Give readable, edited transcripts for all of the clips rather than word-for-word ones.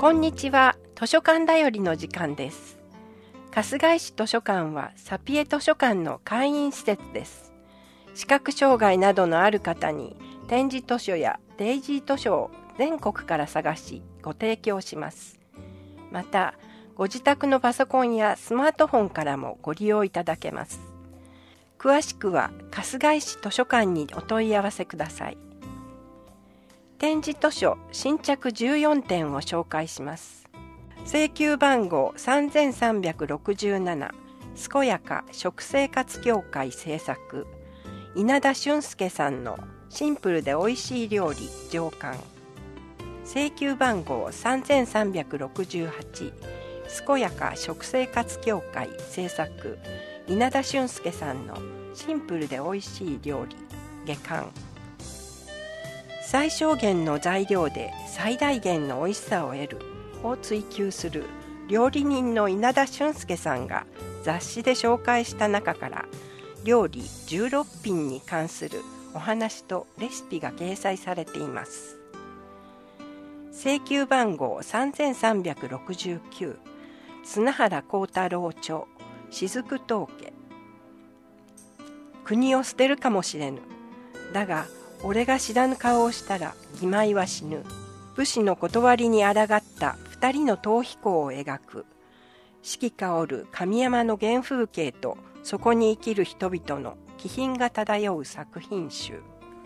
こんにちは。図書館だよりの時間です。春日井市図書館はサピエ図書館の会員施設です。視覚障害などのある方に点字図書やデイジー図書を全国から探しご提供します。また、ご自宅のパソコンやスマートフォンからもご利用いただけます。詳しくは春日井市図書館にお問い合わせください。点字図書新着14点を紹介します。請求番号3367、健やか食生活協会制作、稲田俊介さんのシンプルでおいしい料理上巻。請求番号3368、健やか食生活協会制作、稲田俊介さんのシンプルでおいしい料理下巻。最小限の材料で最大限のおいしさを得るを追求する料理人の稲田俊介さんが雑誌で紹介した中から料理16品に関するお話とレシピが掲載されています。請求番号3369、砂原幸太郎著雫藤家。国を捨てるかもしれぬ。だが俺が知らぬ顔をしたら義妹は死ぬ。武士の断りに抗った二人の逃避行を描く四季香る上山の原風景とそこに生きる人々の気品が漂う作品集。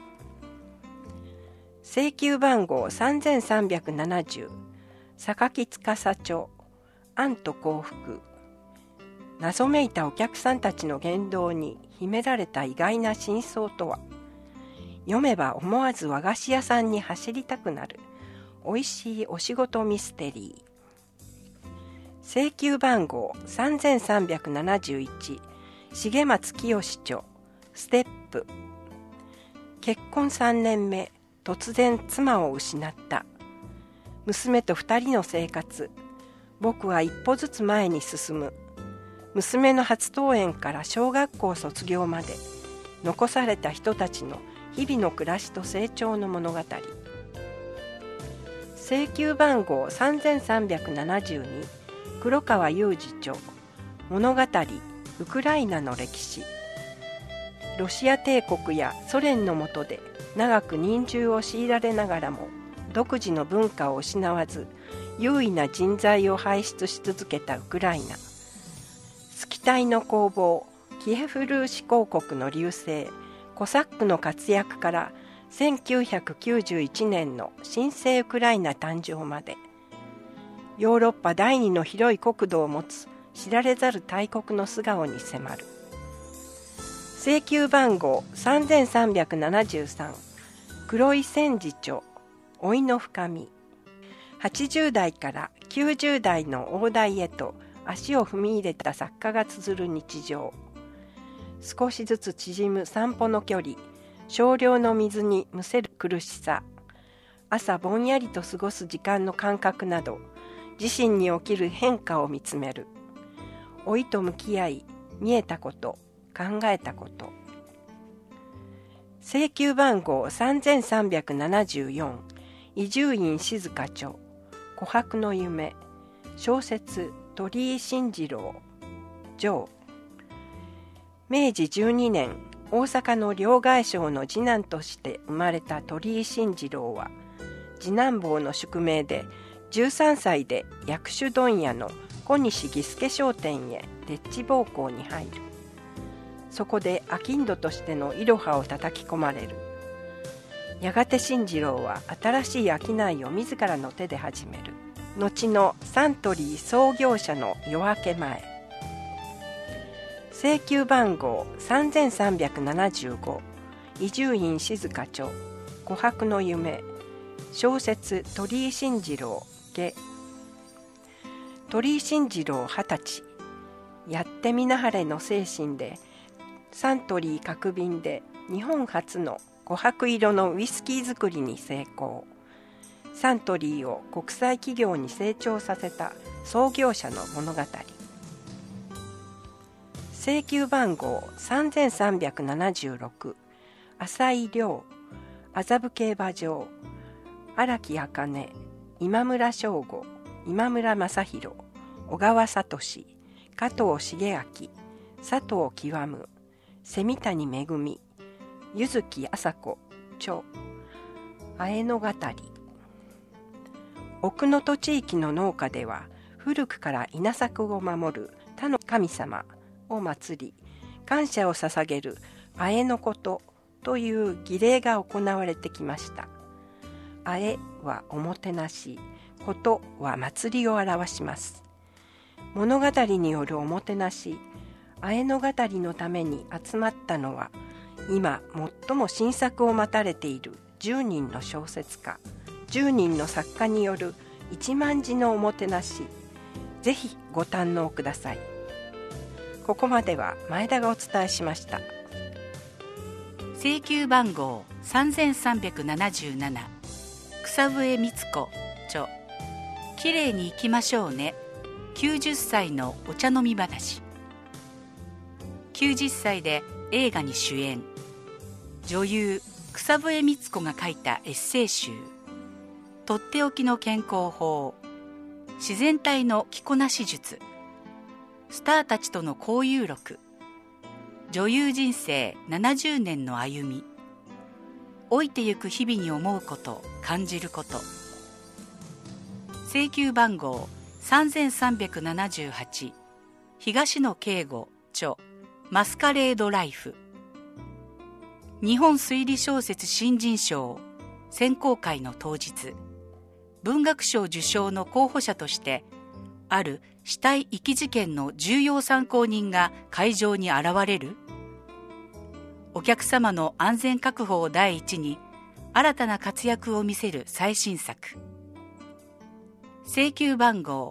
請求番号3370、榊司著安と幸福。謎めいたお客さんたちの言動に秘められた意外な真相とは。読めば思わず和菓子屋さんに走りたくなるおいしいお仕事ミステリー。請求番号3371、重松清著ステップ。結婚3年目、突然妻を失った。娘と2人の生活。僕は一歩ずつ前に進む。娘の初登園から小学校卒業まで残された人たちの日々の暮らしと成長の物語。請求番号3372、黒川祐二著物語ウクライナの歴史。ロシア帝国やソ連の下で長く忍従を強いられながらも独自の文化を失わず優位な人材を輩出し続けたウクライナ。スキタイの攻防、キエフ・ルーシ公国の隆盛、コサックの活躍から1991年の新生ウクライナ誕生まで、ヨーロッパ第二の広い国土を持つ知られざる大国の素顔に迫る。請求番号3373、黒井千治著老いの深み。80代から90代の大台へと足を踏み入れた作家が綴る日常。少しずつ縮む散歩の距離、少量の水にむせる苦しさ、朝ぼんやりと過ごす時間の感覚など、自身に起きる変化を見つめる。老いと向き合い、見えたこと、考えたこと。請求番号3374、伊集院静著琥珀の夢。小説鳥居慎次郎上。明治12年、大阪の両替商の次男として生まれた鳥居慎次郎は、次男坊の宿命で13歳で薬種問屋の小西儀助商店へでっち奉公に入る。そこで商人としてのイロハを叩き込まれる。やがて慎次郎は新しい商いを自らの手で始める。後のサントリー創業者の夜明け前。請求番号3375、伊集院静著著琥珀の夢。小説鳥居慎次郎下。鳥居慎次郎20歳。やってみなはれの精神でサントリー角瓶で日本初の琥珀色のウイスキー作りに成功。サントリーを国際企業に成長させた創業者の物語。請求番号3376、浅井亮麻布競馬場。荒木茜、今村翔吾、 今村雅弘、小川聡、加藤茂明、佐藤極、蝉谷恵、柚木麻子著、綾野語り。奥能登地域の農家では、古くから稲作を守る他の神様を祀り、感謝を捧げる綾のことという儀礼が行われてきました。綾はおもてなし、ことは祭りを表します。物語によるおもてなし、綾の語りのために集まったのは、今最も新作を待たれている10人の小説家、10人の作家による1万字のおもてなし、ぜひご堪能ください。ここまでは前田がお伝えしました。 請求番号3377、草笛光子著、きれいに生きましょうね、90歳のお茶飲み話。90歳で映画に主演、女優草笛光子が書いたエッセイ集、とっておきの健康法、自然体の着こなし術、スターたちとの交友録、女優人生70年の歩み、老いてゆく日々に思うこと、感じること。請求番号3378、東野圭吾著、マスカレードライフ。日本推理小説新人賞選考会の当日、文学賞受賞の候補者として、ある死体遺棄事件の重要参考人が会場に現れる。お客様の安全確保を第一に、新たな活躍を見せる最新作。請求番号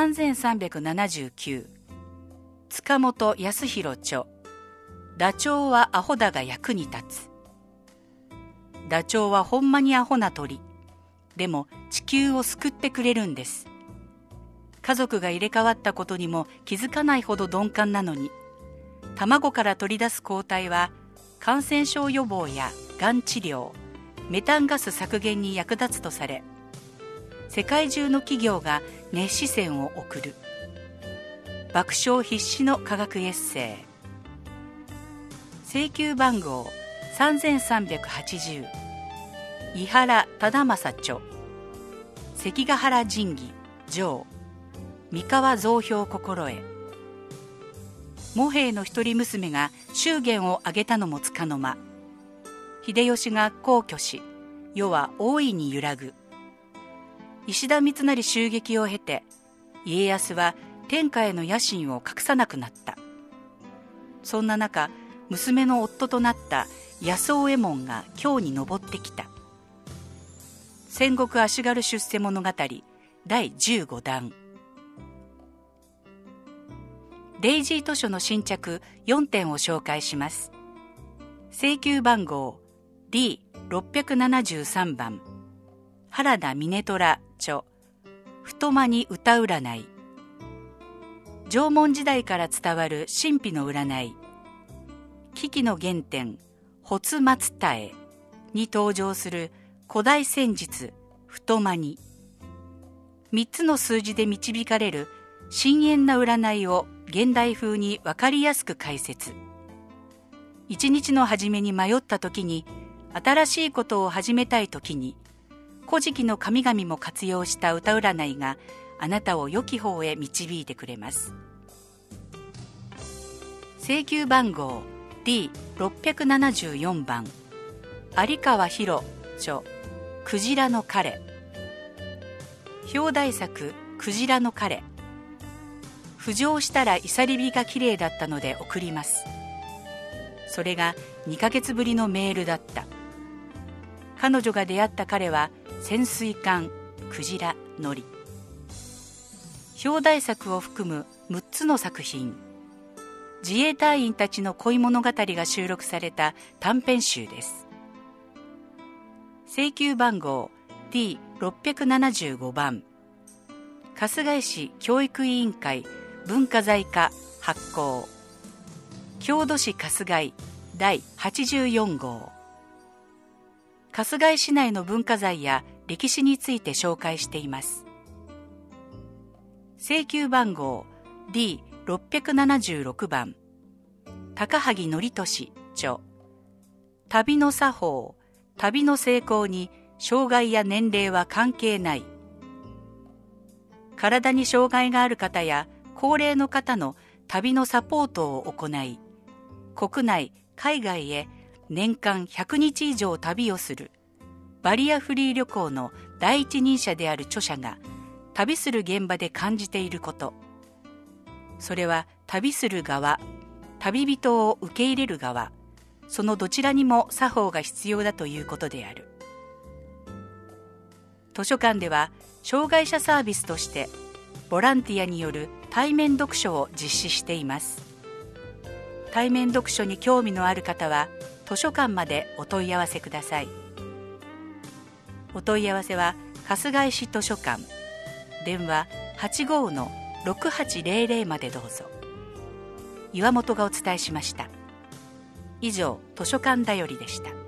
3379、塚本康弘著、ダチョウはアホだが役に立つ。ダチョウはほんまにアホな鳥。でも地球を救ってくれるんです。家族が入れ替わったことにも気づかないほど鈍感なのに、卵から取り出す抗体は感染症予防やがん治療、メタンガス削減に役立つとされ、世界中の企業が熱視線を送る。爆笑必至の科学エッセイ。請求番号3380、井原忠正著、関ヶ原仁義上、三河増票心得。茂平の一人娘が祝言を挙げたのもつかの間、秀吉が皇居し、世は大いに揺らぐ。石田三成襲撃を経て、家康は天下への野心を隠さなくなった。そんな中、娘の夫となった安尾右衛門が京に登ってきた。戦国足軽出世物語第15弾。デイジー図書の新着4点を紹介します。請求番号 D673 番、原田峰虎著、太間に歌占い。縄文時代から伝わる神秘の占い、危機の原点、発松太に登場する古代戦術、太間に。3つの数字で導かれる深遠な占いを現代風に分かりやすく解説。一日の初めに迷った時に、新しいことを始めたい時に、古事記の神々も活用した歌占いがあなたを良き方へ導いてくれます。請求番号 D674 番、有川博著、クジラの彼。表題作、クジラの彼。浮上したらいさり火がきれいだったので送ります。それが2ヶ月ぶりのメールだった。彼女が出会った彼は潜水艦クジラのり。表題作を含む6つの作品、自衛隊員たちの恋物語が収録された短編集です。請求番号 D675 番、春日井市教育委員会文化財課発行、郷土史春日井第84号。春日井市内の文化財や歴史について紹介しています。 請求番号 D676 番高萩典俊著。旅の作法、旅の成功に障害や年齢は関係ない。体に障害がある方や高齢の方の旅のサポートを行い、国内、海外へ年間100日以上旅をするバリアフリー旅行の第一人者である著者が旅する現場で感じていること。それは旅する側、旅人を受け入れる側、そのどちらにも作法が必要だということである。図書館では障害者サービスとしてボランティアによる対面読書を実施しています。対面読書に興味のある方は図書館までお問い合わせください。お問い合わせは春日井市図書館、電話 85-6800 までどうぞ。岩本がお伝えしました。以上、図書館だよりでした。